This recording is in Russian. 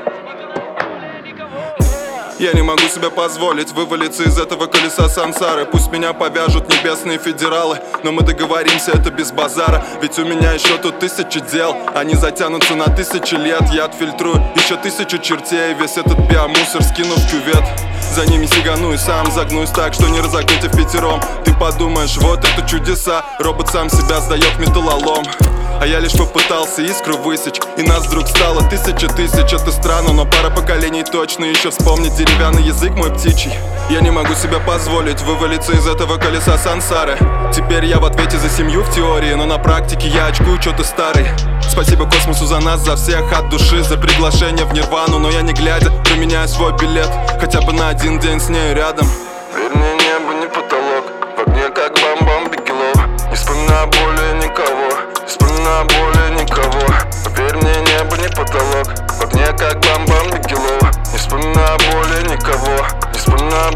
Я не могу себе позволить вывалиться из этого колеса сансары. Пусть меня повяжут небесные федералы, но мы договоримся, это без базара. Ведь у меня еще тут 1000 дел, они затянутся на 1000 лет. Я отфильтрую еще 1000 чертей, весь этот биомусор скину в кювет. За ними сигану и сам загнусь так, что не разогнете впятером. Ты подумаешь, вот это чудеса, робот сам себя сдает металлолом. А я лишь попытался искру высечь, и нас вдруг стало тысяч. Это странно, но пара поколений точно еще вспомнит деревянный язык мой птичий. Я не могу себе позволить вывалиться из этого колеса сансары. Теперь я в ответе за семью в теории, но на практике я очкую что-то старый. Спасибо космосу за нас, за всех от души, за приглашение в нирвану. Но я не глядя променяю свой билет хотя бы на один день с нею рядом. Верь мне, небо не потолок, в огне как бам-бам бигелов. Не вспоминаю более никого, не вспоминаю более никого. Поверь мне, небо не потолок, в огне как бам-бам бигелов. Не вспоминаю более никого, не вспоминаю